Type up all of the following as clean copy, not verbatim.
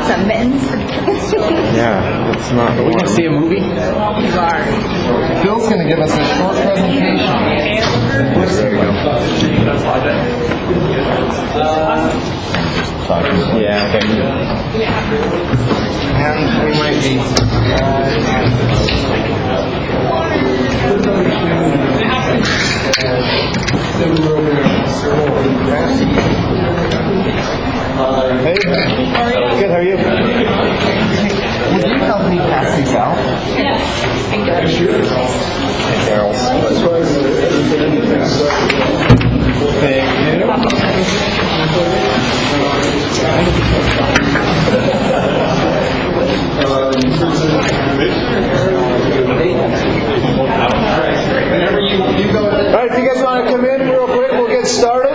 some mittens. Yeah, it's not. Are we going to see a movie? Phil's going to give us a short presentation. There you go. Yeah, okay. And we might be. Hey, good, how are you? Would you help me pass these out? Yes. Whenever you go. All right, if you guys want to come in real quick, we'll get started.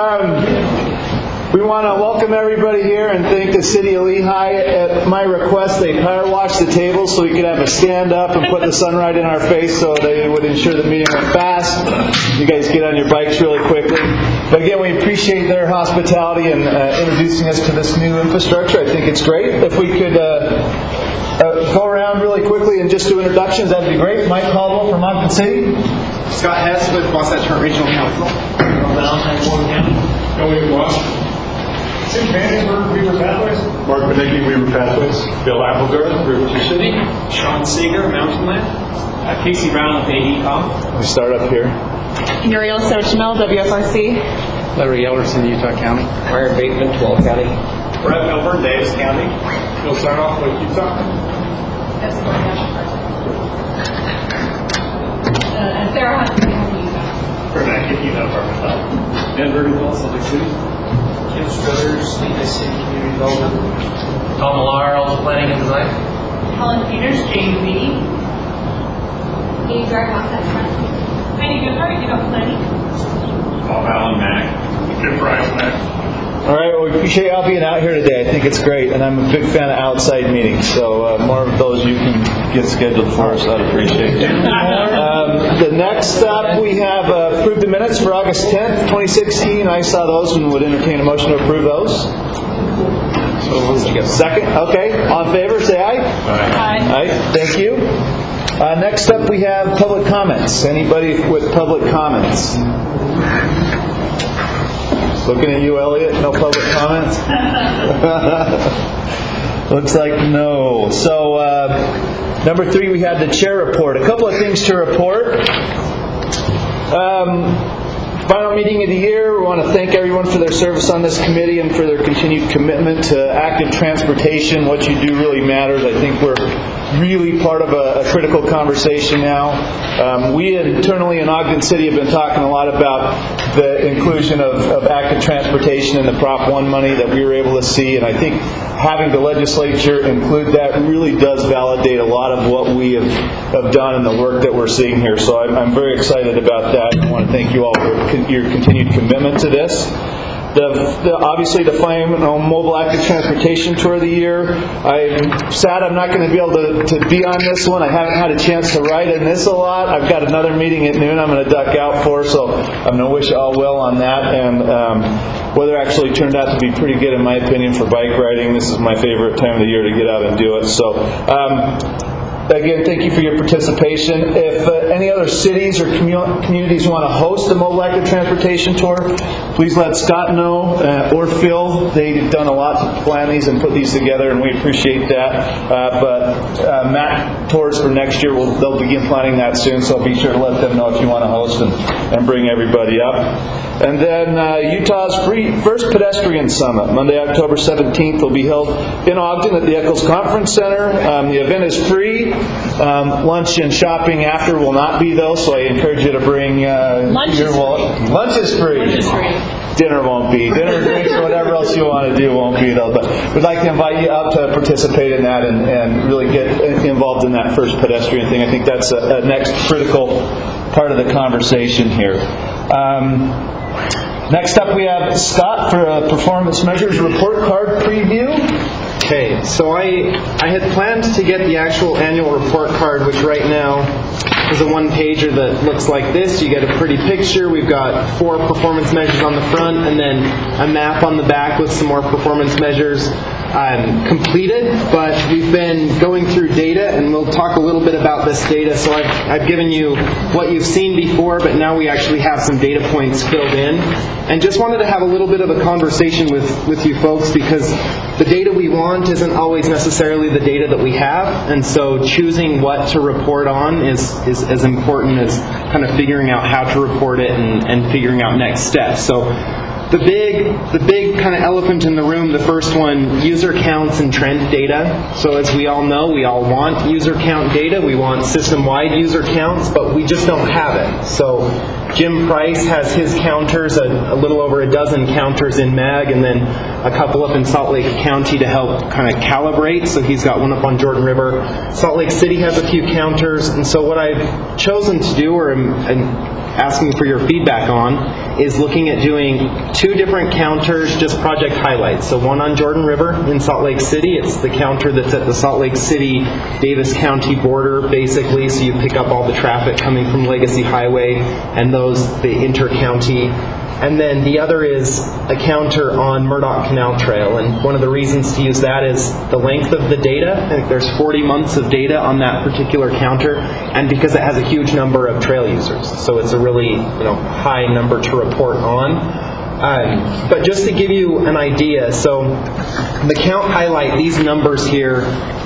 We want to welcome everybody here and thank the City of Lehigh. At my request, they power washed the tables so we could have a stand up and put the sunlight in our face so they would ensure the meeting went fast. You guys get on your bikes really quickly. But again, we appreciate their hospitality and introducing us to this new infrastructure. I think it's great. If we could go around really quickly and just do introductions, that'd be great. Mike Caldwell from Ogden City. Scott Hess with Wasatch Front Regional Council. Elliot Watts. Tim Vandenberg, Weaver Pathways. Mark Benicki, Weaver Pathways. Bill Applegarth, River City. Sean Seeger, Mountain Land. Casey Brown with AECOM. We start up here. Muriel Sochimel, WFRC. Larry Ellerson, Utah County. Myron Bateman, 12 County. Brett Melbourne, Davis County. We'll start off with Utah. Sarah Hudson, Utah. Bernanke, Utah Department of Health. Denver, Salt Lake City. Kim Struthers, Lehigh City Community Development. Tom Millar, also Planning and Design. Helen Peters, JUB. Amy Draghouse, that's front. Heidi Goodhart, you got planning. Bob Allen Mack. Jim Price Mack. All right, well, we appreciate y'all being out here today. I think it's great, and I'm a big fan of outside meetings, so more of those you can get scheduled for us. I'd appreciate it. The next up, we have approved the minutes for August 10th, 2016. I saw those and would entertain a motion to approve those. Second? Okay. All in favor, say aye. Aye. Aye. Thank you. Next up, we have public comments. Anybody with public comments? Looking at you, Elliot. No public comments? Looks like no. So, number 3, we have the chair report. A couple of things to report. Final meeting of the year. We want to thank everyone for their service on this committee and for their continued commitment to active transportation. What you do really matters. I think we're really part of a critical conversation now. We internally in Ogden City have been talking a lot about the inclusion of active transportation in the Prop 1 money that we were able to see, and I think having the legislature include that really does validate a lot of what we have done and the work that we're seeing here. So I'm very excited about that. I want to thank you all for your continued commitment to this. Obviously, the Flame Mobile Active Transportation Tour of the Year. I'm sad I'm not going to be able to be on this one. I haven't had a chance to ride in this a lot. I've got another meeting at noon I'm going to duck out for, so I'm going to wish you all well on that. And weather actually turned out to be pretty good, in my opinion, for bike riding. This is my favorite time of the year to get out and do it. So, again, thank you for your participation. If any other cities or communities want to host a Mobile Active Transportation Tour, please let Scott know or Phil. They've done a lot to plan these and put these together, and we appreciate that. But MAC tours for next year, they'll begin planning that soon, so be sure to let them know if you want to host and bring everybody up. And then Utah's first pedestrian summit, Monday, October 17th, will be held in Ogden at the Eccles Conference Center. The event is free. Lunch and shopping after will not be, though, so I encourage you to bring your wallet. Lunch is free. Lunch is free. Dinner won't be. Dinner, drinks, whatever else you want to do won't be, though. But we'd like to invite you up to participate in that and really get involved in that first pedestrian thing. I think that's a next critical part of the conversation here. Next up, we have Scott for a performance measures report card preview. Okay, so I had planned to get the actual annual report card, which right now is a one-pager that looks like this. You get a pretty picture. We've got 4 performance measures on the front and then a map on the back with some more performance measures. completed, but we've been going through data, and we'll talk a little bit about this data. So I've given you what you've seen before, but now we actually have some data points filled in. And just wanted to have a little bit of a conversation with you folks, because the data we want isn't always necessarily the data that we have, and so choosing what to report on is as important as kind of figuring out how to report it and figuring out next steps. So the big kind of elephant in the room, the first one, user counts and trend data. So as we all know, we all want user count data. We want system-wide user counts, but we just don't have it. So Jim Price has his counters, a little over a dozen counters in MAG, and then a couple up in Salt Lake County to help kind of calibrate. So he's got one up on Jordan River. Salt Lake City has a few counters, and so what I've chosen to do, or asking for your feedback on, is looking at doing 2 different counters, just project highlights. So one on Jordan River in Salt Lake City. It's the counter that's at the Salt Lake City Davis County border, basically, so you pick up all the traffic coming from Legacy Highway and the inter-county. And then the other is a counter on Murdoch Canal Trail, and one of the reasons to use that is the length of the data. I think there's 40 months of data on that particular counter, and because it has a huge number of trail users, so it's a really high number to report on. But just to give you an idea, so the count highlight, these numbers here,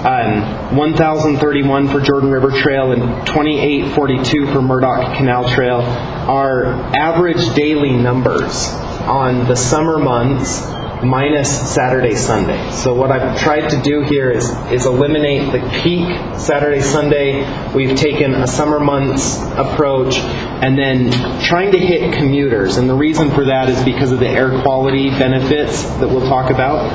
1,031 for Jordan River Trail and 2,842 for Murdoch Canal Trail, are average daily numbers on the summer months minus Saturday, Sunday. So what I've tried to do here is eliminate the peak Saturday, Sunday. We've taken a summer months approach and then trying to hit commuters. And the reason for that is because of the air quality benefits that we'll talk about.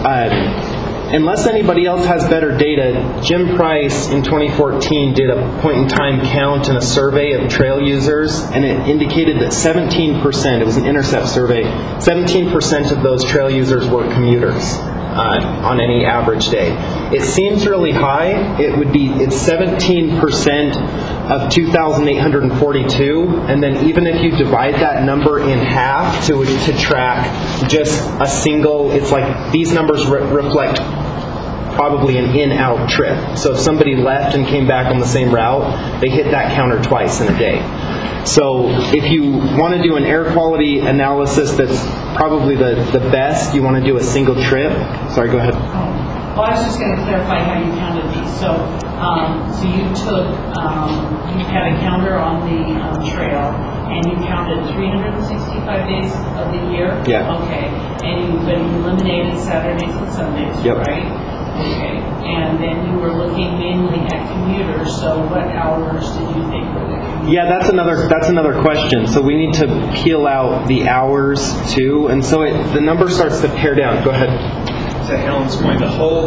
Unless anybody else has better data, Jim Price in 2014 did a point-in-time count and a survey of trail users, and it indicated that 17%, it was an Intercept survey, 17% of those trail users were commuters on any average day. It seems really high. It's 17% of 2,842, and then even if you divide that number in half to track just a single, it's like these numbers reflect probably an in-out trip. So if somebody left and came back on the same route, they hit that counter twice in a day. So if you want to do an air quality analysis that's probably the best, you want to do a single trip. Sorry, go ahead. Well, I was just going to clarify how you counted these. So you took, you had a counter on the trail, and you counted 365 days of the year? Yeah. Okay. But you eliminated Saturdays and Sundays, yep. Right? Okay. And then you were looking mainly at commuters, so what hours did you think were the commuters? Yeah, that's another question. So we need to peel out the hours too, and so the number starts to pare down. Go ahead. To Helen's point, the whole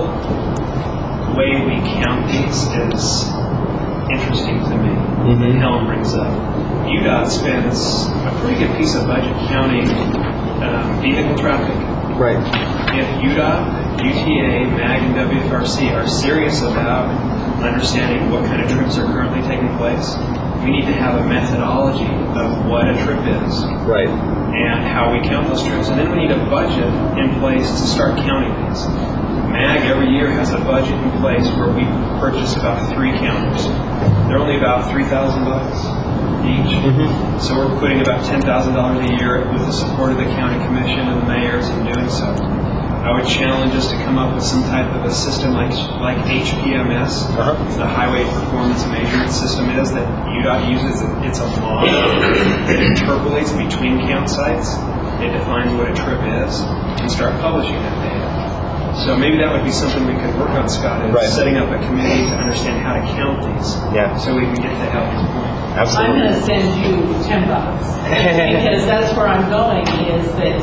way we count these is interesting to me. Mm-hmm. Helen brings up. UDOT spends a pretty good piece of budget counting vehicle traffic. Right. If UDOT, UTA, MAG, and WFRC are serious about understanding what kind of trips are currently taking place, we need to have a methodology of what a trip is. Right. And how we count those trips. And then we need a budget in place to start counting these. MAG every year has a budget in place where we purchase about 3 counters. They're only about $3,000 each. Mm-hmm. So we're putting about $10,000 a year with the support of the county commission and the mayors in doing so. I would challenge us to come up with some type of a system like HPMS, the Highway Performance Measurement System is that UDOT uses. It's a model that interpolates between count sites. It defines what a trip is and start publishing that data. So maybe that would be something we could work on, Scott, is setting up a committee to understand how to count these. Yeah. So we can get to Helen's point. I'm Absolutely. going to send you $10 because that's where I'm going. Is that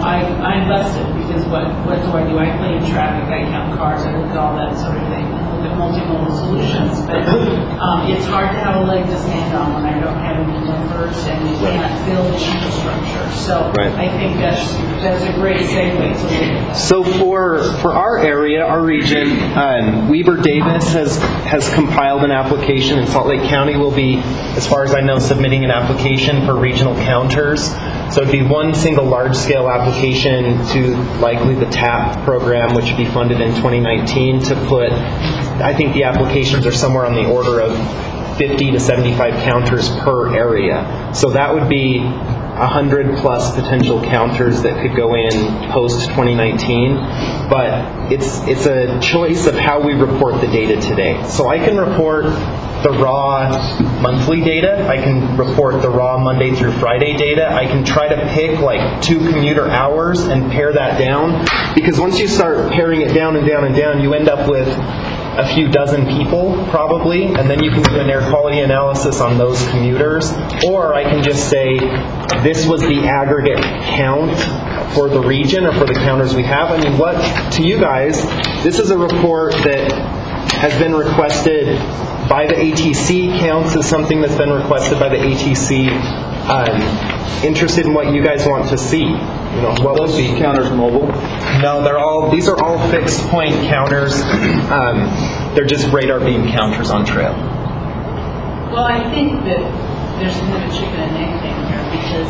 I'm busted because what do? I clean traffic, I count cars, I look at all that sort of thing, and look at multimodal solutions, but it's hard to have a leg to stand on when I don't have any numbers and you can't build the infrastructure. So I think that's a great segue to look at that. So for our area, our region, Weber Davis has compiled an application, and Salt Lake County will be, as far as I know, submitting an application for regional counters. So it'd be one single large-scale application to likely the TAP program, which would be funded in 2019, to put, I think the applications are somewhere on the order of 50 to 75 counters per area. So that would be 100 plus potential counters that could go in post 2019, but it's a choice of how we report the data today. So I can report the raw monthly data, I can report the raw Monday through Friday data, I can try to pick like 2 commuter hours and pare that down, because once you start paring it down and down and down, you end up with a few dozen people probably, and then you can do an air quality analysis on those commuters. Or I can just say this was the aggregate count for the region or for the counters we have. I mean, what to you guys, this is a report that has been requested by the ATC, counts as something that's been requested by the ATC. Interested in what you guys want to see. You know, what would be counters mobile? No, these are all fixed point counters. They're just radar beam counters on trail. Well, I think that there's kind of a chicken and egg thing here, because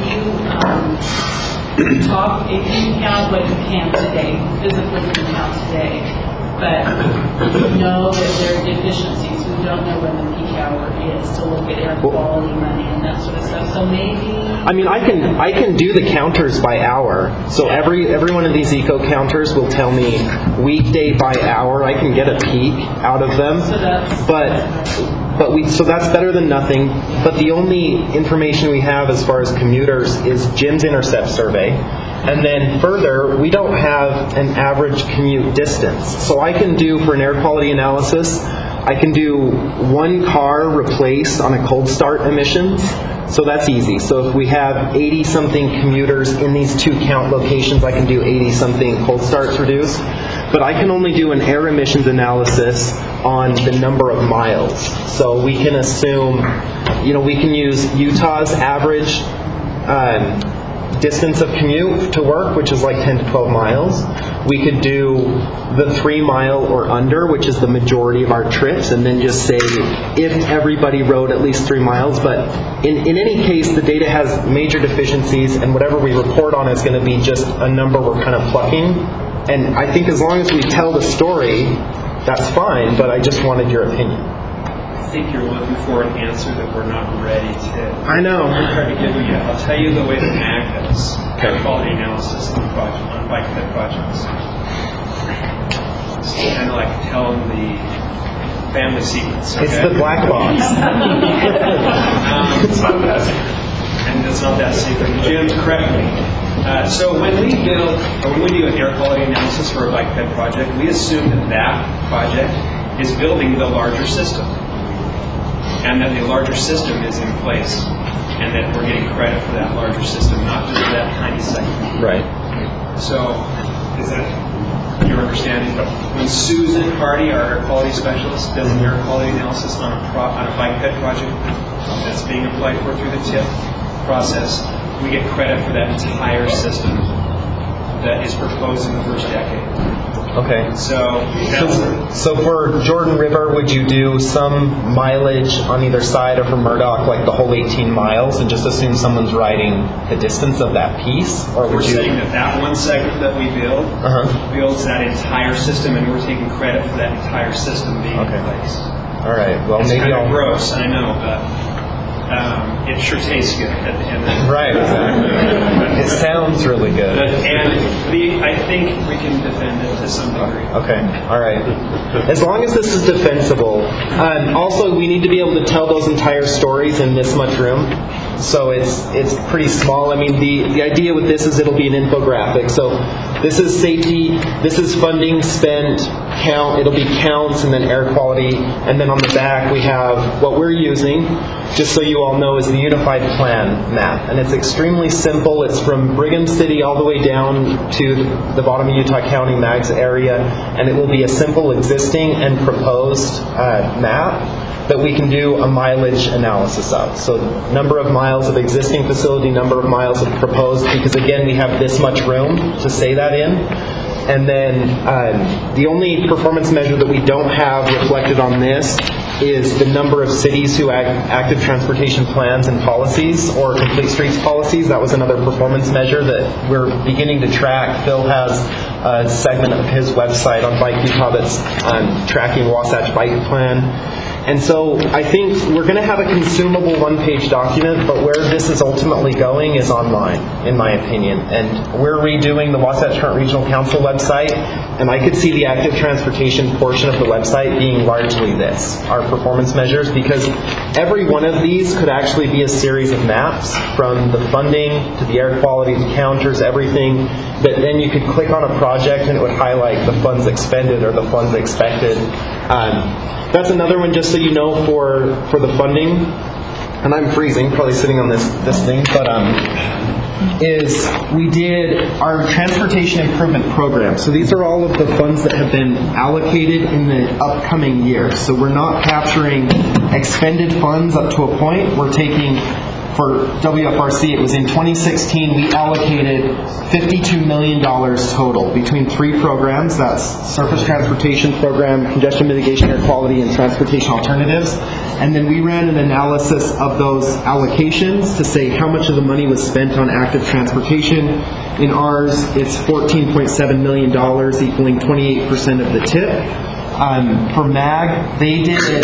if you count what you can today, physically you can count today, but you know that there are deficiencies. We don't know when the peak hour is to look at air quality money and that sort of stuff. So maybe. I mean, I can do the counters by hour. So every one of these eco counters will tell me weekday by hour. I can get a peak out of them. So that's so that's better than nothing. But the only information we have as far as commuters is Jim's intercept survey. And then further, we don't have an average commute distance. So I can do, for an air quality analysis, I can do one car replaced on a cold start emissions. So that's easy. So if we have 80-something commuters in these 2 count locations, I can do 80-something cold starts reduced. But I can only do an air emissions analysis on the number of miles. So we can assume, we can use Utah's average distance of commute to work, which is like 10 to 12 miles. We could do the 3 mile or under, which is the majority of our trips, and then just say if everybody rode at least 3 miles. But in any case, the data has major deficiencies, and whatever we report on is going to be just a number we're kind of plucking. And I think as long as we tell the story, that's fine, but I just wanted your opinion. I think you're looking for an answer that we're not ready to. I know. Try to give you. I'll tell you the way that MAG does air quality analysis on bike ped projects. It's kind of like telling the family secrets. Okay? It's the black box. It's not that secret. And it's not that secret. Jim, correct me. So when we do an air quality analysis for a bike ped project, we assume that project is building the larger system, and that the larger system is in place, and that we're getting credit for that larger system, not just for that tiny segment. Right. So, is that your understanding? When Susan Hardy, our air quality specialist, does an air quality analysis on a bike ped project that's being applied for through the TIP process, we get credit for that entire system that is proposed in the first decade. Okay. So for Jordan River, would you do some mileage on either side, or for Murdoch, like the whole 18 miles, and just assume someone's riding the distance of that piece? Or we're would you saying that one segment that we build builds that entire system, and we're taking credit for that entire system being in place. All right. Well, it's maybe kind I'll. of gross, I know, but it sure tastes good at the end. Right. Exactly. It sounds really good. I think we can defend it to some degree. Okay. All right. As long as this is defensible. Also, we need to be able to tell those entire stories in this much room. So it's pretty small. I mean, the idea with this is it'll be an infographic. So this is safety. This is funding spent count, it'll be counts and then air quality, and then on the back we have what we're using, just so you all know, is the Unified Plan map. And it's extremely simple. It's from Brigham City all the way down to the bottom of Utah County, MAGS area, and it will be a simple existing and proposed map that we can do a mileage analysis of. So number of miles of existing facility, number of miles of proposed, because again, we have this much room to say that in. And then the only performance measure that we don't have reflected on this is the number of cities who have active transportation plans and policies, or complete streets policies. That was another performance measure that we're beginning to track. Phil has a segment of his website on Bike Utah that's tracking Wasatch Bike Plan. And so I think we're going to have a consumable one-page document, but where this is ultimately going is online, in my opinion. And we're redoing the Wasatch Front Regional Council website, and I could see the active transportation portion of the website being largely this, our performance measures, because every one of these could actually be a series of maps, from the funding to the air quality, the counters, everything, that then you could click on a project and it would highlight the funds expended or the funds expected. That's another one, just so you know, for the funding. And I'm freezing, probably sitting on this thing, but is we did our transportation improvement program. So these are all of the funds that have been allocated in the upcoming year. So we're not capturing expended funds up to a point. We're taking, for WFRC, it was in 2016, we allocated $52 million total between three programs. That's Surface Transportation Program, Congestion Mitigation, Air Quality, and Transportation Alternatives. And then we ran an analysis of those allocations to say how much of the money was spent on active transportation. In ours, it's $14.7 million, equaling 28% of the tip. For MAG, they did it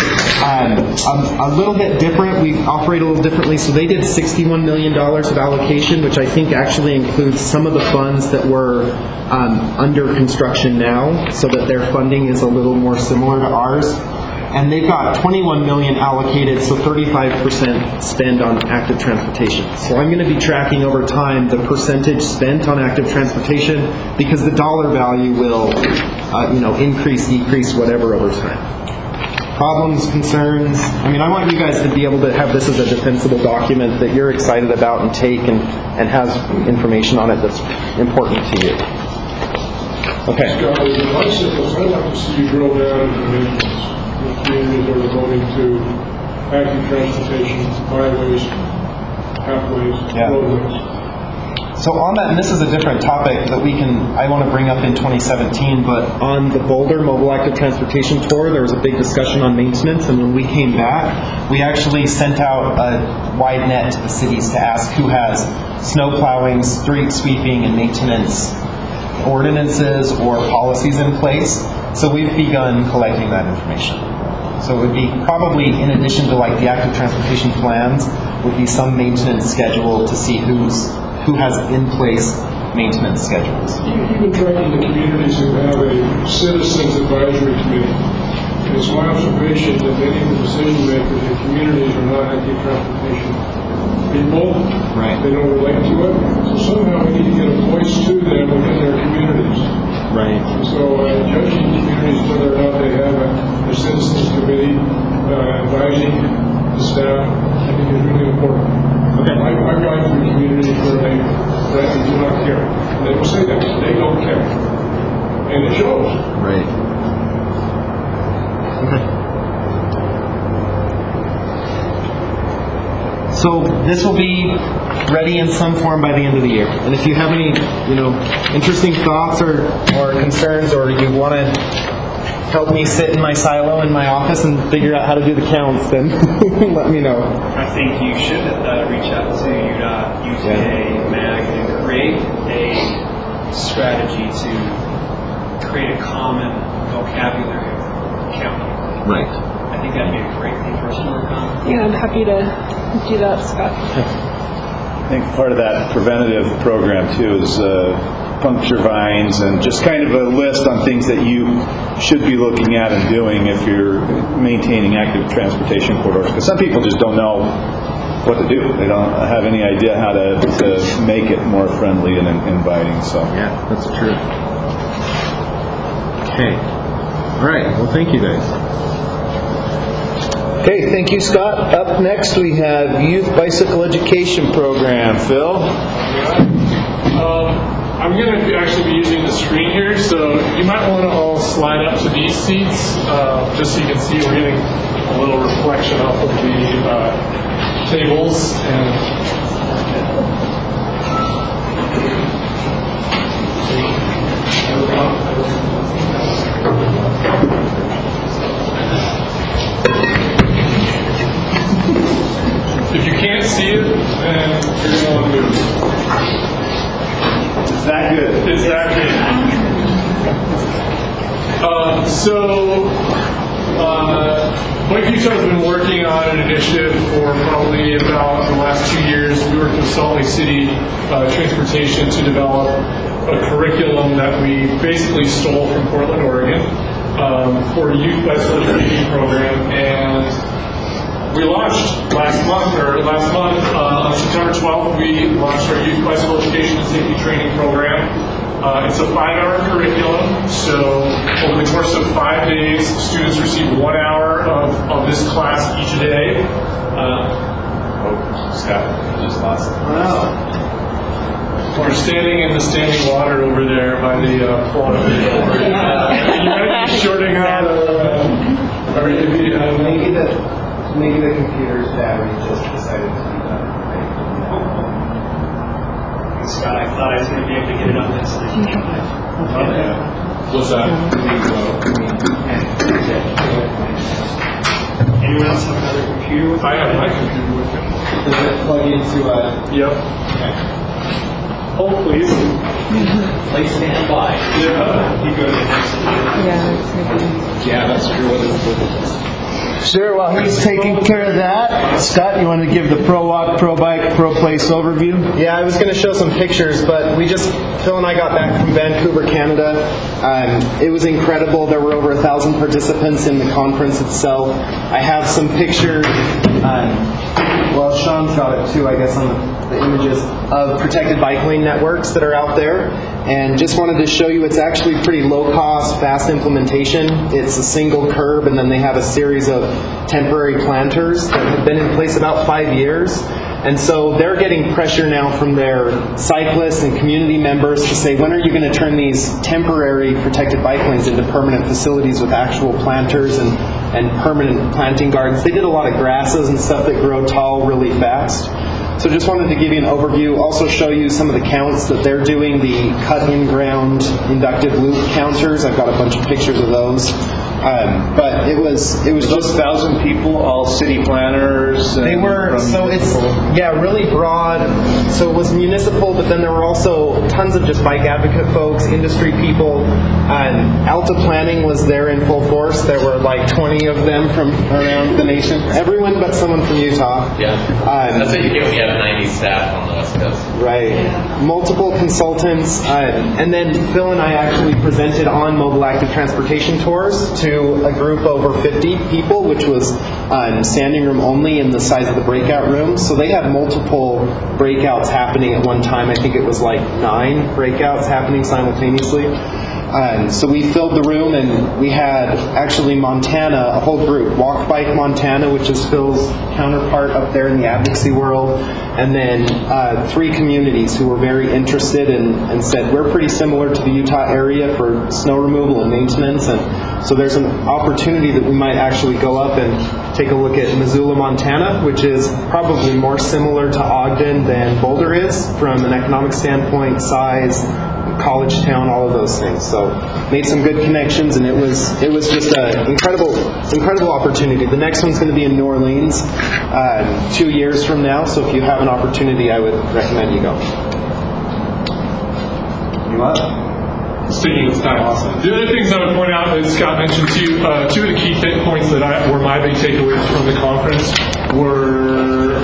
a little bit different. We operate a little differently. So they did $61 million of allocation, which I think actually includes some of the funds that were under construction now, so that their funding is a little more similar to ours. And they've got $21 million allocated, so 35% spend on active transportation. So I'm going to be tracking over time the percentage spent on active transportation, because the dollar value will increase, decrease, whatever over time. Problems, concerns. I mean, I want you guys to be able to have this as a defensible document that you're excited about and take and has information on it that's important to you. Okay. Scott, with bicycles, I'd like to see you drill down into maintenance. Communities are devoting to active transportation, byways, pathways, roadways. So on that, and this is a different topic that I want to bring up in 2017, but on the Boulder Mobile Active Transportation Tour, there was a big discussion on maintenance, and when we came back, we actually sent out a wide net to the cities to ask who has snow plowing, street sweeping, and maintenance ordinances or policies in place. So we've begun collecting that information. So it would be probably, in addition to like the active transportation plans, would be some maintenance schedule to see who has in place maintenance schedules. Even tracking the communities who have a citizens advisory committee. And it's my observation that many of the decision makers in communities are not active transportation people. Right. They don't relate to it. So somehow we need to get a voice to them within their communities. Right. So judging communities whether or not they have a citizens committee advising the staff, I think is really important. Okay. I've gone through communities where they frankly do not care. And they will say that. They don't care. And it shows. Right. Okay. So this will be ready in some form by the end of the year. And if you have any, interesting thoughts or concerns, or you want to help me sit in my silo in my office and figure out how to do the counts, then let me know. I think you should reach out to UTA, MAG, and create a strategy to create a common vocabulary of county. Right. I think that'd be a great thing for us to work on. Yeah, I'm happy to do that, Scott. I think part of that preventative program too is puncture vines and just kind of a list on things that you should be looking at and doing if you're maintaining active transportation corridors. Because some people just don't know what to do. They don't have any idea how to make it more friendly and inviting. So yeah, that's true. Okay. All right. Well, thank you guys. Okay, thank you, Scott. Up next, we have Youth Bicycle Education Program. Phil? I'm going to actually be using the screen here, so you might want to all slide up to these seats, just so you can see we're getting a little reflection off of the tables. If you can't see it, then you're going to want to move. Is that good? It's that Wake Utah has been working on an initiative for probably about the last 2 years. We worked with Salt Lake City Transportation to develop a curriculum that we basically stole from Portland, Oregon, for a youth bicycle education program, and we launched last month on September 12th. We launched our youth bicycle education and safety training program. It's a 5-hour curriculum, so over the course of 5 days, students receive 1 hour of this class each day. Scott, I just lost it. Wow. We're standing in the standing water over there by the pool. You might be shorting out. Maybe the computer's battery just decided to do that. Scott, I thought I was going to be able to get it on this. What's that? Anyone else have another computer with I have my computer with me. Does it plug into Yep. Hold, please. Please stand by. Yeah. You go to the next one. Yeah, that's true. What is Sure, while he's taking care of that, Scott, you want to give the Pro Walk, Pro Bike, Pro Place overview? Yeah, I was going to show some pictures, but Phil and I got back from Vancouver, Canada. It was incredible. There were over 1,000 participants in the conference itself. I have some pictures. Well, Sean's got it too, I guess, on the images of protected bike lane networks that are out there. And just wanted to show you it's actually pretty low cost, fast implementation. It's a single curb, and then they have a series of temporary planters that have been in place about 5 years. And so they're getting pressure now from their cyclists and community members to say, when are you going to turn these temporary protected bike lanes into permanent facilities with actual planters and permanent planting gardens? They did a lot of grasses and stuff that grow tall really fast. So just wanted to give you an overview, also show you some of the counts that they're doing, the cut-in-ground inductive loop counters. I've got a bunch of pictures of those. But it was Those just 1,000 people, all city planners? They were, so it's, really broad. So it was municipal, but then there were also tons of just bike advocate folks, industry people. Alta Planning was there in full force. There were like 20 of them from around the nation. Everyone but someone from Utah. Yeah. That's what you get when you have 90 staff on the West Coast. Right. Multiple consultants. And then Phil and I actually presented on mobile active transportation tours to a group over 50 people, which was standing room only in the size of the breakout rooms. So they had multiple breakouts happening at one time. I think it was like 9 breakouts happening simultaneously. So we filled the room, and we had actually Montana, a whole group, Walk Bike Montana, which is Phil's counterpart up there in the advocacy world, and then 3 communities who were very interested and said, we're pretty similar to the Utah area for snow removal and maintenance, and so there's an opportunity that we might actually go up and take a look at Missoula, Montana, which is probably more similar to Ogden than Boulder is from an economic standpoint, size, college town, all of those things. So made some good connections, and it was just an incredible opportunity. The next one's going to be in New Orleans 2 years from now. So if you have an opportunity, I would recommend you go. You what? Speaking of time, awesome. The other things I would point out, as Scott mentioned to you, 2 of the key points that were my big takeaways from the conference were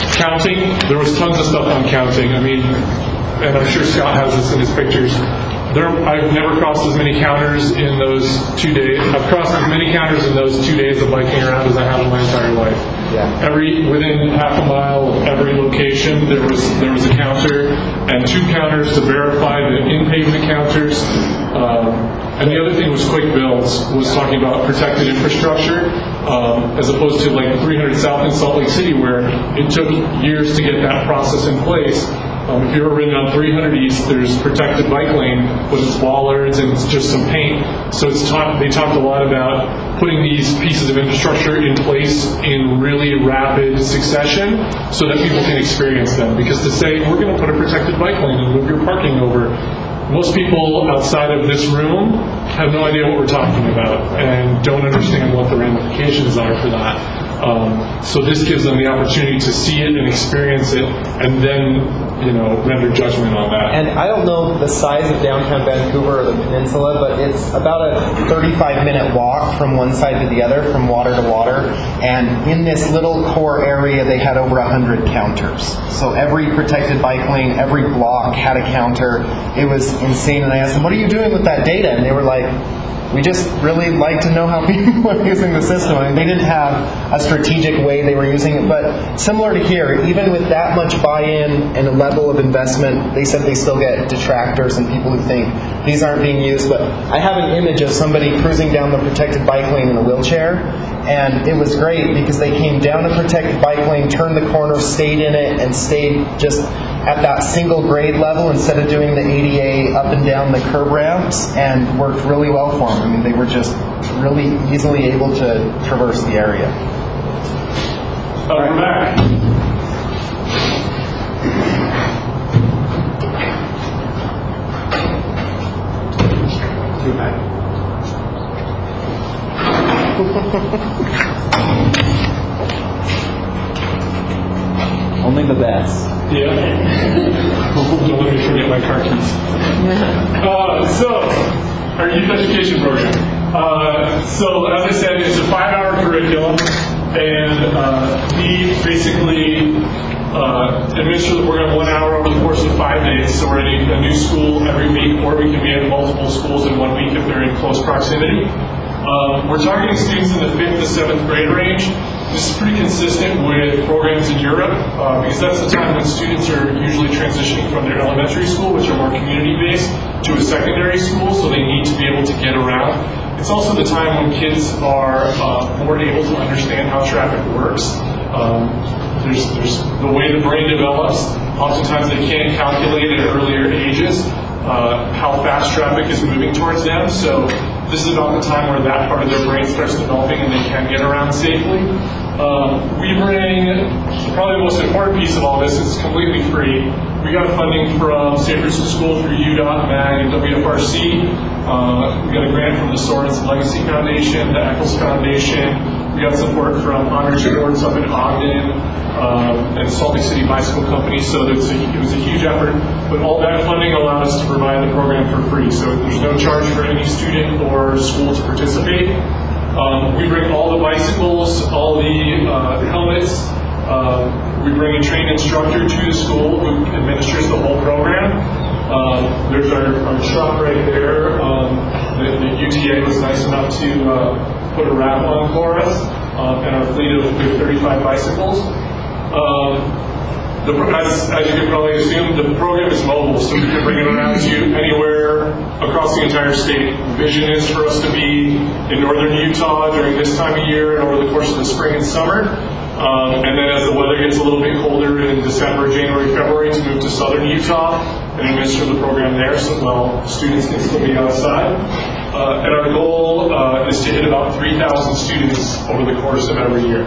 counting. There was tons of stuff on counting. I mean, and I'm sure Scott has this in his pictures, I've never crossed as many counters in those 2 days. I've crossed as many counters in those 2 days of biking around as I have in my entire life. Yeah. Within half a mile of every location, there was a counter, and 2 counters to verify the in-pavement counters. And the other thing was Quick Builds, was talking about protected infrastructure, as opposed to like 300 South in Salt Lake City, where it took years to get that process in place. If you've ever ridden on 300 East, there's protected bike lane, but it's bollards and it's just some paint. So they talked a lot about putting these pieces of infrastructure in place in really rapid succession so that people can experience them. Because to say, we're going to put a protected bike lane and move your parking over, most people outside of this room have no idea what we're talking about and don't understand what the ramifications are for that. So this gives them the opportunity to see it and experience it, and then render judgment on that. And I don't know the size of downtown Vancouver or the peninsula, but it's about a 35-minute walk from one side to the other, from water to water. And in this little core area, they had over 100 counters. So every protected bike lane, every block had a counter. It was insane. And I asked them, what are you doing with that data? And they were like, we just really like to know how people are using the system. I mean, they didn't have a strategic way they were using it, but similar to here, even with that much buy-in and a level of investment, they said they still get detractors and people who think these aren't being used. But I have an image of somebody cruising down the protected bike lane in a wheelchair, and it was great because they came down a protected bike lane, turned the corner, stayed in it, and stayed just at that single grade level instead of doing the ADA up and down the curb ramps, and worked really well for them. I mean, they were just really easily able to traverse the area. We're back. Too bad. Only the best. Yeah. Don't let me forget my car keys. So, our youth education program. So, as I said, it's a 5-hour curriculum, and we basically administer the program 1 hour over the course of 5 days. So we're in a new school every week, or we can be at multiple schools in 1 week if they're in close proximity. We're targeting students in the 5th to 7th grade range. This is pretty consistent with programs in Europe, because that's the time when students are usually transitioning from their elementary school, which are more community-based, to a secondary school, so they need to be able to get around. It's also the time when kids are more able to understand how traffic works. There's the way the brain develops. Oftentimes they can't calculate at earlier ages how fast traffic is moving towards them. So this is about the time where that part of their brain starts developing and they can get around safely. We bring, probably the most important piece of all this, it's completely free. We got funding from Safe Routes to School through UDOT, MAG, and WFRC. We got a grant from the Sorensen Legacy Foundation, the Eccles Foundation. We got support from Honor Sports up in Ogden, and Salt Lake City Bicycle Company. So it was a huge effort. But all that funding allowed us to provide the program for free. So there's no charge for any student or school to participate. We bring all the bicycles, all the helmets. We bring a trained instructor to the school who administers the whole program. There's our truck right there. The UTA was nice enough to put a wrap on for us, and our fleet of 35 bicycles. As you can probably assume, the program is mobile, so we can bring it around to you anywhere across the entire state. The vision is for us to be in northern Utah during this time of year and over the course of the spring and summer. And then as the weather gets a little bit colder in December, January, February, to move to southern Utah and administer the program there so students can still be outside. And our goal is to hit about 3,000 students over the course of every year.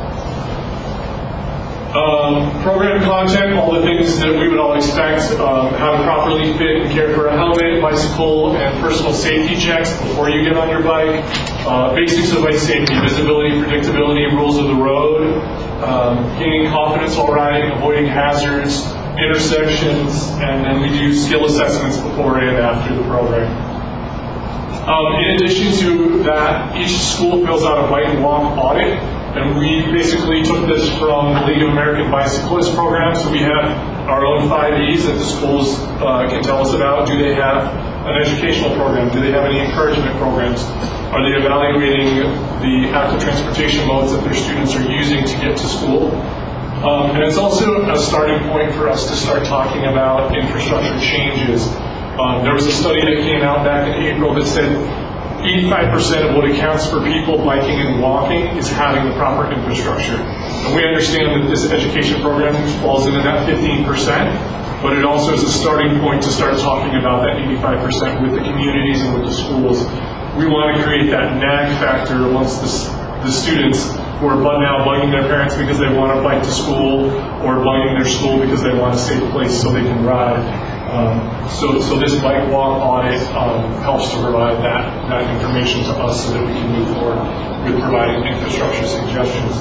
Program content, all the things that we would all expect, how to properly fit and care for a helmet, bicycle, and personal safety checks before you get on your bike, basics of bike safety, visibility, predictability, rules of the road, gaining confidence while riding, avoiding hazards, intersections, and then we do skill assessments before and after the program. In addition to that, each school fills out a bike and walk audit. And we basically took this from the League of American Bicyclists program. So we have our own 5Es that the schools can tell us about. Do they have an educational program? Do they have any encouragement programs? Are they evaluating the active transportation modes that their students are using to get to school? And it's also a starting point for us to start talking about infrastructure changes. There was a study that came out back in April that said 85% of what accounts for people biking and walking is having the proper infrastructure. And we understand that this education program falls into that 15%, but it also is a starting point to start talking about that 85% with the communities and with the schools. We want to create that nag factor amongst the students who are now bugging their parents because they want to bike to school, or bugging their school because they want a safe place so they can ride. So this bike walk audit helps to provide that information to us so that we can move forward with providing infrastructure suggestions.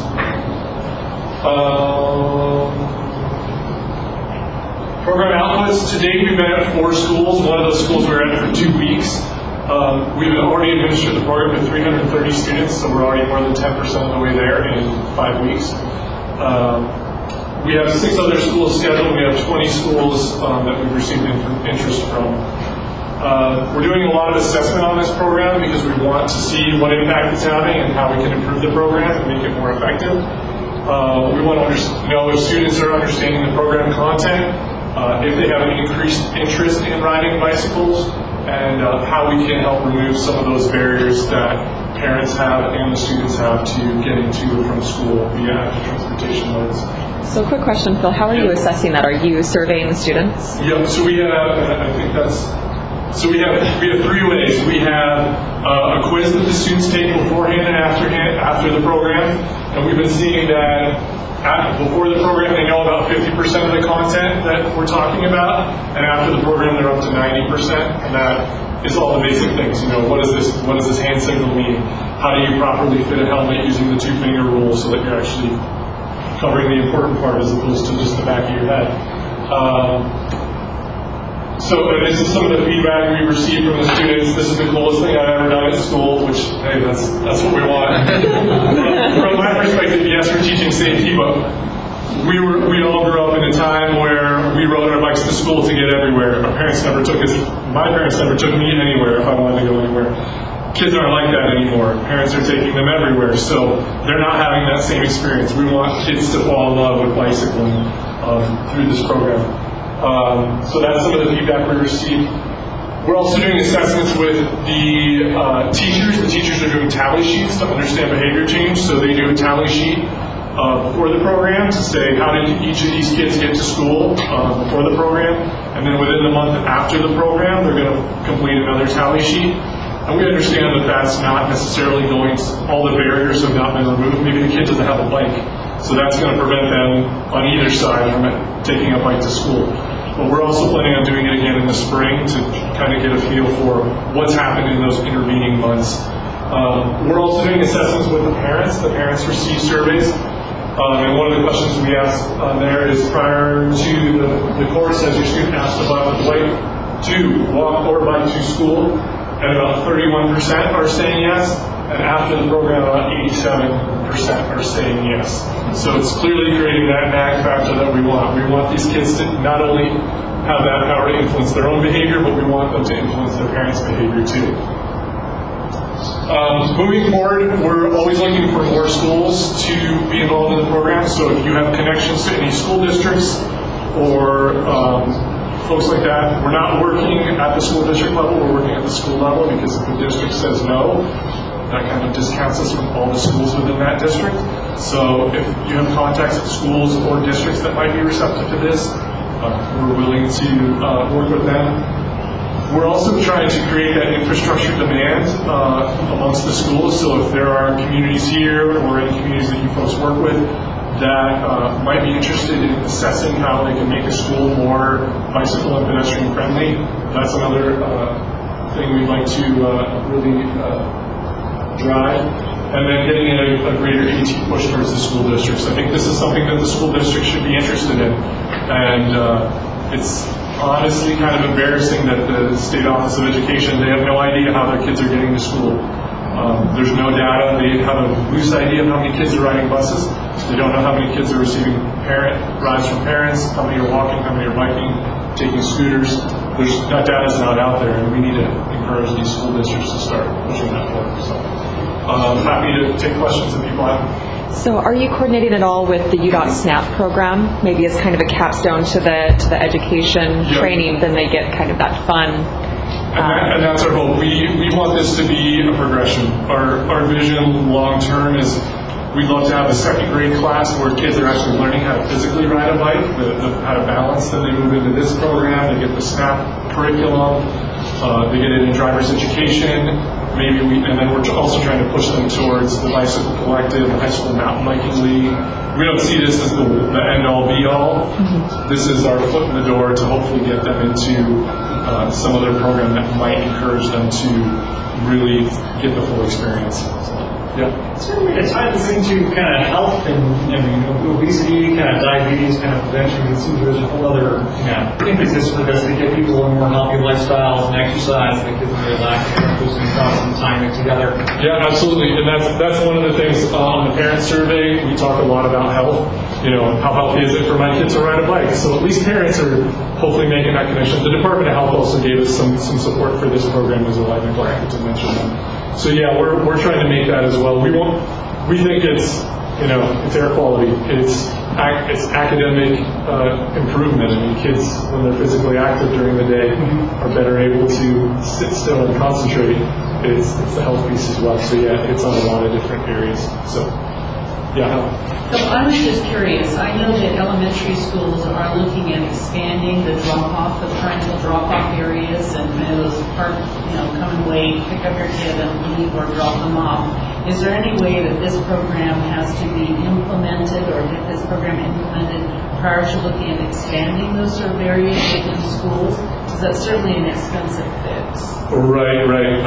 Program outputs. Today we've been at 4 schools. One of those schools we were at for 2 weeks. We've already administered the program to 330 students, so we're already more than 10% of the way there in 5 weeks. We have 6 other schools scheduled. We have 20 schools that we've received interest from. We're doing a lot of assessment on this program because we want to see what impact it's having and how we can improve the program and make it more effective. We want to know if students are understanding the program content, if they have an increased interest in riding bicycles, and how we can help remove some of those barriers that parents have and the students have to getting to and from school via active transportation modes. So quick question, Phil, how are you assessing that? Are you surveying the students? Yeah, so we have 3 ways. We have a quiz that the students take beforehand and after the program, and we've been seeing that before the program they know about 50% of the content that we're talking about, and after the program they're up to 90%, and that is all the basic things. What does this hand signal mean? How do you properly fit a helmet using the 2-finger rule so that you're actually covering the important part as opposed to just the back of your head? So this is some of the feedback we received from the students. This is the coolest thing I've ever done at school, which, hey, that's what we want. From my perspective, yes, we're teaching safety, but we all grew up in a time where we rode our bikes to school to get everywhere. My parents never took me anywhere if I wanted to go anywhere. Kids aren't like that anymore. Parents are taking them everywhere, so they're not having that same experience. We want kids to fall in love with bicycling through this program. So that's some of the feedback we received. We're also doing assessments with the teachers. The teachers are doing tally sheets to understand behavior change. So they do a tally sheet before the program to say how did each of these kids get to school before the program, and then within the month after the program, they're going to complete another tally sheet. And we understand that that's not necessarily all the barriers have not been removed. Maybe the kid doesn't have a bike, so that's going to prevent them on either side from taking a bike to school. But we're also planning on doing it again in the spring to kind of get a feel for what's happened in those intervening months. We're also doing assessments with the parents. The parents receive surveys. And one of the questions we asked there is, prior to the course, has your student asked about the bike to walk or bike to school? And about 31% are saying yes. And after the program, about 87% are saying yes. So it's clearly creating that nag factor that we want. We want these kids to not only have that power to influence their own behavior, but we want them to influence their parents' behavior too. Moving forward, we're always looking for more schools to be involved in the program. So if you have connections to any school districts or folks like that, we're not working at the school district level, we're working at the school level, because if the district says no, that kind of discounts us from all the schools within that district. So if you have contacts at schools or districts that might be receptive to this, we're willing to work with them. We're also trying to create that infrastructure demand amongst the schools. So if there are communities here or any communities that you folks work with that might be interested in assessing how they can make a school more bicycle and pedestrian friendly, that's another thing we'd like to really drive. And then getting a greater AT push towards the school districts. I think this is something that the school district should be interested in. And it's honestly kind of embarrassing that the State Office of Education, they have no idea how their kids are getting to school. There's no data. They have a loose idea of how many kids are riding buses. They don't know how many kids are receiving rides from parents, how many are walking, how many are biking, taking scooters. that data's not out there, and we need to encourage these school districts to start pushing that forward. So I'm happy to take questions if people have. So are you coordinating at all with the UDOT SNAP program, maybe as kind of a capstone to the education training, then they get kind of that fun? And that's our hope. We want this to be a progression. Our vision long term is we'd love to have a second grade class where kids are actually learning how to physically ride a bike, how to balance. Then they move into this program, they get the SNAP curriculum, they get it in driver's education. And then we're also trying to push them towards the Bicycle Collective, the High School Mountain Biking League. We don't see this as the end-all, be-all. Mm-hmm. This is our foot in the door to hopefully get them into some other program that might encourage them to really get the full experience. Yeah. Certainly to tie this into kind of health and obesity, kind of diabetes, kind of prevention, it seems there's a whole other emphasis for this to get people in more healthy lifestyles and exercise, and kids really relax and some time together. Yeah, absolutely. And that's one of the things on the parent survey. We talk a lot about health. How healthy is it for my kid to ride a bike? So at least parents are hopefully making that connection. The Department of Health also gave us some support for this program as well. I neglected to mention that. So yeah, we're trying to make that as well. We think it's air quality. It's academic improvement. I mean, kids when they're physically active during the day are better able to sit still and concentrate. It's the health piece as well. So yeah, it's on a lot of different areas. So yeah. So I was just curious. I know that elementary schools are looking at expanding the drop-off, the parental drop-off areas, and those come and wait, pick up your kid and leave or drop them off. Is there any way that this program has to be implemented or get this program implemented prior to looking at expanding those sort of areas within schools? Because that's certainly an expensive fix. Right.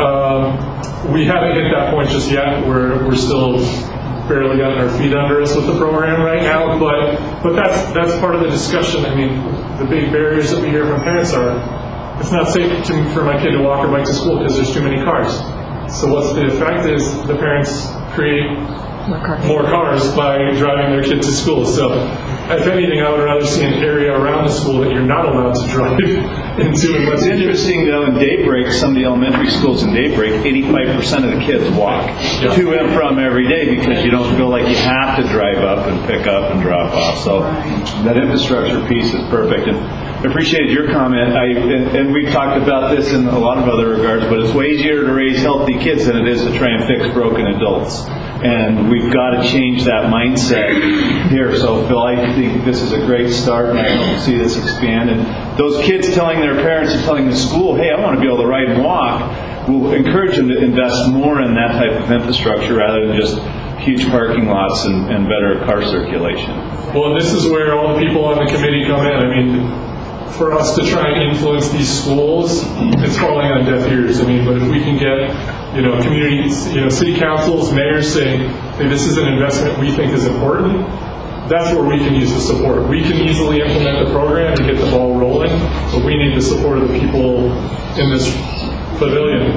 We haven't hit that point just yet. We're still barely gotten our feet under us with the program right now, but that's part of the discussion. I mean, the big barriers that we hear from parents are, it's not safe for my kid to walk or bike to school because there's too many cars. So what's the effect is the parents create more cars by driving their kid to school. So if anything, I would rather see an area around the school that you're not allowed to drive into. What's interesting, though, in Daybreak, some of the elementary schools in Daybreak, 85% of the kids walk to and from every day because you don't feel like you have to drive up and pick up and drop off. So that infrastructure piece is perfect. And I appreciated your comment. And we've talked about this in a lot of other regards, but it's way easier to raise healthy kids than it is to try and fix broken adults. And we've got to change that mindset here. So, Phil, I think this is a great start, and I hope to see this expand. And those kids telling their parents and telling the school, hey, I want to be able to ride and walk, will encourage them to invest more in that type of infrastructure rather than just huge parking lots and better car circulation. Well, this is where all the people on the committee come in. I mean, for us to try and influence these schools, it's falling on deaf ears. I mean, but if we can get, communities, city councils, mayors saying, hey, this is an investment we think is important, that's where we can use the support. We can easily implement the program and get the ball rolling, but we need the support of the people in this pavilion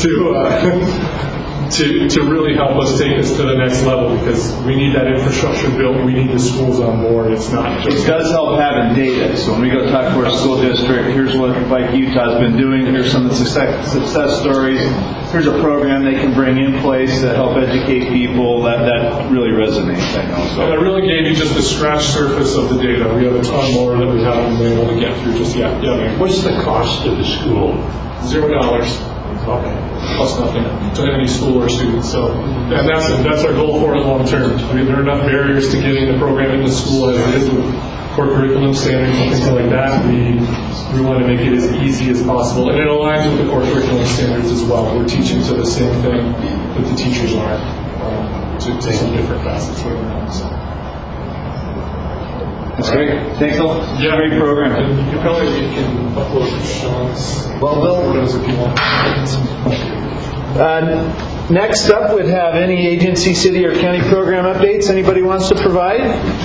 to really help us take this to the next level, because we need that infrastructure built. We need the schools on board. It's not just... It does help having data. So when we go talk to our school district, here's what Bike Utah's been doing. Here's some of the success stories. Here's a program they can bring in place to help educate people. That really resonates, I know. So. And I really gave you just the scratch surface of the data. We have a ton more that we haven't been able to get through just yet. Yeah. What's the cost of the school? $0. Okay. Plus nothing to any school or student. So, and that's our goal for it long term. I mean, there are enough barriers to getting the program into school as it is with core curriculum standards and things like that. We want to make it as easy as possible, and it aligns with the core curriculum standards as well. We're teaching to the same thing that the teachers are to some different facets. That's great. Thanks a lot. Yeah, great program. And you probably can upload Sean's photos if you want. Next up, we'd have any agency, city, or county program updates anybody wants to provide.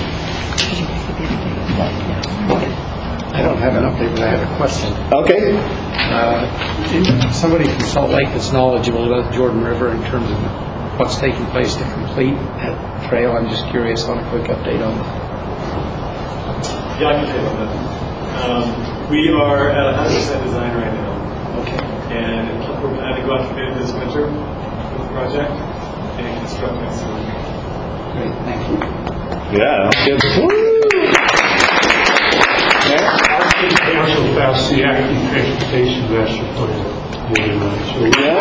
I don't have an update, but I have a question. Okay. Somebody from Salt Lake that's knowledgeable about the Jordan River in terms of what's taking place to complete that trail. I'm just curious on a quick update on it. Yeah, I can take on that. We are at 100% design right now. Okay. And we're planning to go out to bid this winter for the project and construct next summer. Great, thank you. Yeah, good. Council passed the active transportation master plan.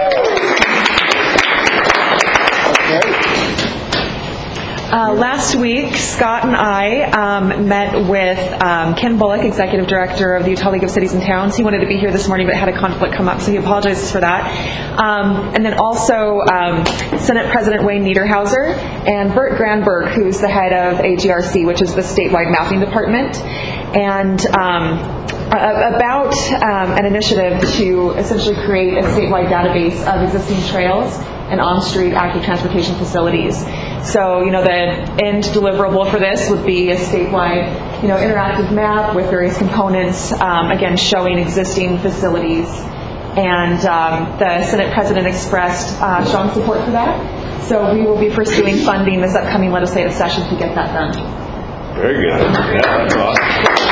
Last week, Scott and I met with Ken Bullock, Executive Director of the Utah League of Cities and Towns. He wanted to be here this morning but had a conflict come up, so he apologizes for that. And then also Senate President Wayne Niederhauser and Bert Granberg, who's the head of AGRC, which is the statewide mapping department. And about an initiative to essentially create a statewide database of existing trails and on-street active transportation facilities. So, the end deliverable for this would be a statewide, interactive map with various components, again, showing existing facilities. And the Senate President expressed strong support for that. So we will be pursuing funding this upcoming legislative session to get that done. Very good. Yeah, that's awesome.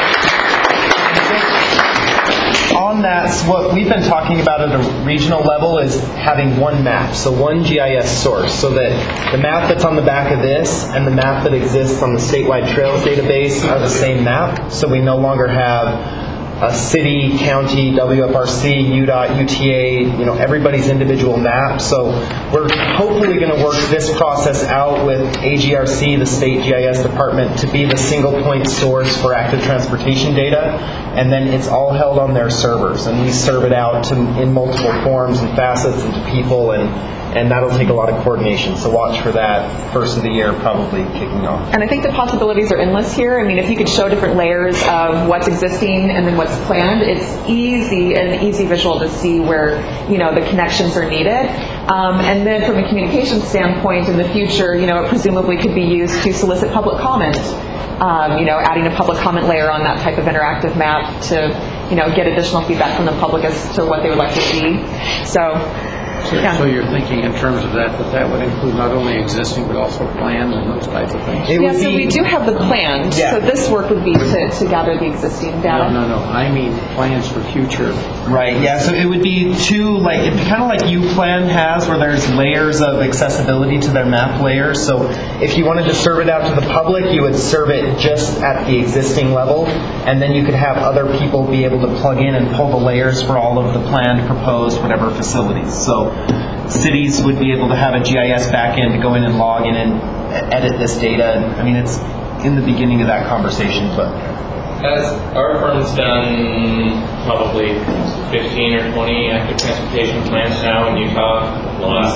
On that, what we've been talking about at a regional level is having one map, so one GIS source, so that the map that's on the back of this and the map that exists on the statewide trails database are the same map, so we no longer have a city, county, WFRC, UDOT, UTA, everybody's individual map. So we're hopefully going to work this process out with AGRC, the state GIS department, to be the single point source for active transportation data, and then it's all held on their servers, and we serve it out in multiple forms and facets and to people, and that'll take a lot of coordination. So watch for that first of the year probably kicking off. And I think the possibilities are endless here. I mean, if you could show different layers of what's existing and then what's planned, it's an easy visual to see where, the connections are needed. And then from a communication standpoint in the future, it presumably could be used to solicit public comment. Adding a public comment layer on that type of interactive map to, get additional feedback from the public as to what they would like to see. So you're thinking in terms of that would include not only existing but also plans and those types of things? So we do have the plans. Yeah. So this work would be to gather the existing data. No. I mean plans for future. Right, yeah. So it would be kind of like UPlan has, where there's layers of accessibility to their map layers. So if you wanted to serve it out to the public, you would serve it just at the existing level, and then you could have other people be able to plug in and pull the layers for all of the planned, proposed, whatever facilities. So cities would be able to have a GIS backend to go in and log in and edit this data. I mean, it's in the beginning of that conversation, but... Our firm's done probably 15 or 20 active transportation plans now in Utah in the last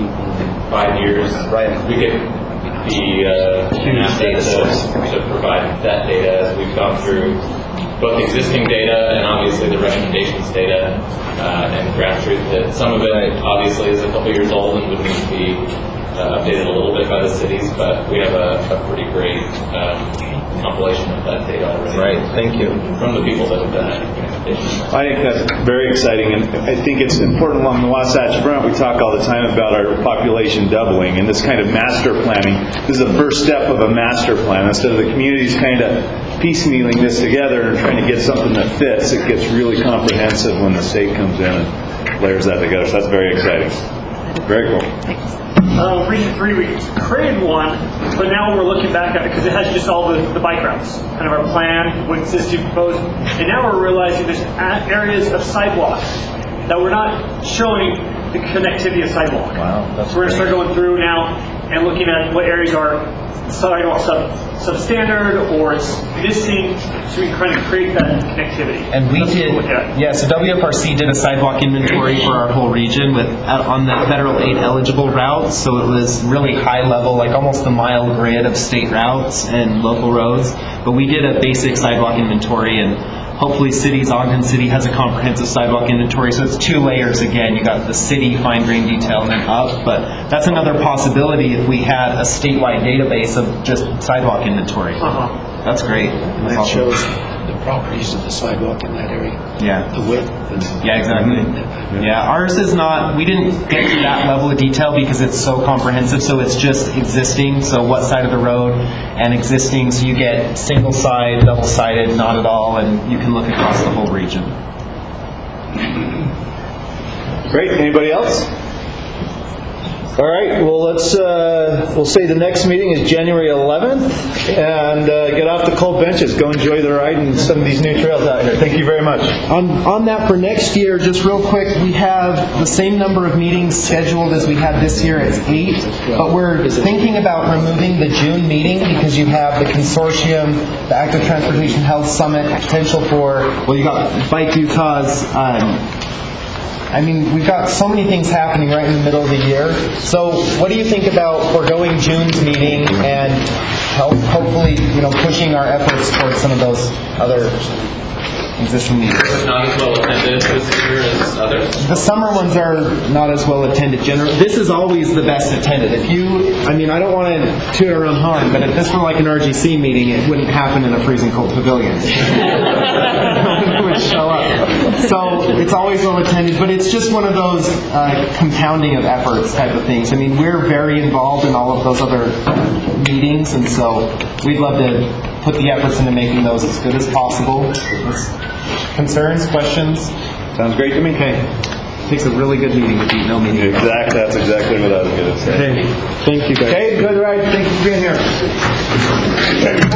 5 years. Right. We get the data to provide that data as we've gone through both existing data and obviously the recommendations data and grassroots. Some of it obviously is a couple years old and would need to be updated a little bit by the cities, but we have a pretty great compilation of that data already. Right, thank you. From the people that have done it. I think that's very exciting, and I think it's important along the Wasatch Front. We talk all the time about our population doubling, and this kind of master planning. This is the first step of a master plan. Instead of the communities kind of piecemealing this together and trying to get something that fits, it gets really comprehensive when the state comes in and layers that together. So that's very exciting. Very cool. Region 3, we created one, but now we're looking back at it because it has just all the bike routes, kind of our plan, what exists to propose, and now we're realizing there's areas of sidewalks that we're not showing the connectivity of sidewalk. Wow, that's so we're going to start going through now and looking at what areas are sidewalk substandard or it's missing, so we can kind of create that connectivity. And we so WFRC did a sidewalk inventory for our whole region on the Federal Aid eligible routes, so it was really high level, like almost a mile grid of state routes and local roads, but we did a basic sidewalk inventory, and hopefully Ogden City has a comprehensive sidewalk inventory, so it's 2 layers again. You got the city fine grain detail and then up, but that's another possibility if we had a statewide database of just sidewalk inventory. That's great. And that shows the properties of the sidewalk in that area. Yeah. The width. Yeah, exactly. Yeah, ours is not, we didn't get to that level of detail because it's so comprehensive, so it's just existing, so what side of the road and existing, so you get single side, double sided, not at all, and you can look across the whole region. Great. Anybody else? All right. Well, we'll say the next meeting is January 11th, and get off the cold benches. Go enjoy the ride and some of these new trails out here. Thank you very much. On that, for next year, just real quick, we have the same number of meetings scheduled as we had this year. It's 8, but we're thinking about removing the June meeting because you have the consortium, the Active Transportation Health Summit, potential for, well, you got Bike Utah's. I mean, we've got so many things happening right in the middle of the year. So what do you think about foregoing June's meeting and hopefully, pushing our efforts towards some of those other existing meetings? It's not as well attended this year as others. The summer ones are not as well attended. This is always the best attended. I don't want to toot our own horn, but if this were like an RGC meeting, it wouldn't happen in a freezing cold pavilion. No one would show up. So it's always well attended, but it's just one of those compounding of efforts type of things. I mean, we're very involved in all of those other meetings, and so we'd love to put the efforts into making those as good as possible. Concerns, questions? Sounds great to me. Okay. It takes a really good meeting to beat no meeting. Exactly. That's exactly what I was going to say. Okay. Thank you, guys. Okay, good ride. Thank you for being here.